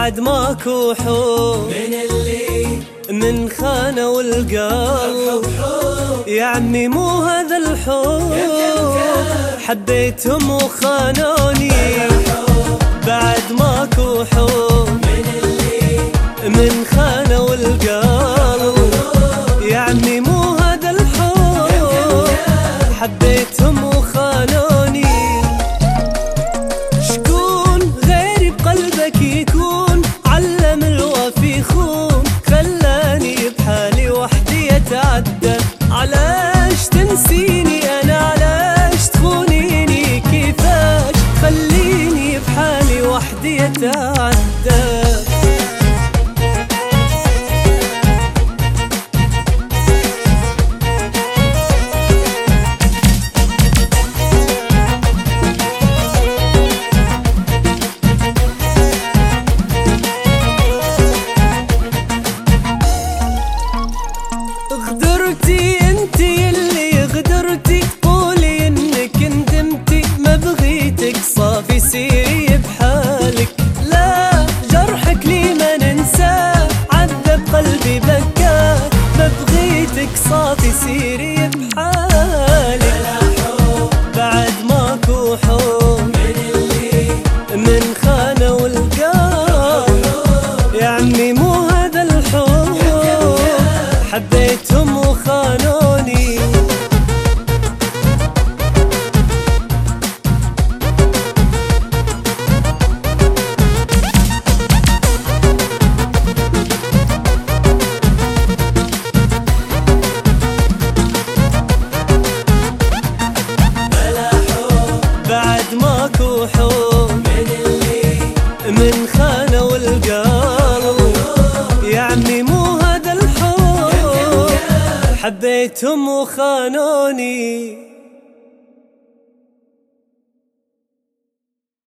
بعد ماكو حب من اللي من خانة والقلب يا عمي مو هذا الحب، حبيتهم وخانوني بعد ماكو حب من اللي من خانة والقلب يا عمي مو هذا الحب، حبيتهم وخانوني. شكون غيري بقلبك يكون علم الوفي خون، خلاني بحالي وحدي اتعدى. علاش تنسيني انا، علاش تخونيني، كيفاش خليني بحالي وحدي اتعدى. غدرتي انتي اللي غدرتي، قولي انك ندمتي، ما بغيتك صافي سيري بحالك. لا جرحك لي ما ننساه، عذب قلبي بكاه، ما بغيتك صافي سيري بحالك. بعد ماكو حب من اللي من خانة والقلب يا عمي مو هذا الحب، حبيتهم وخانوني. بعد ماكو حب من اللي من خانة والقلب يا عمي مو هذا الحب، حبيتهم وخانوني.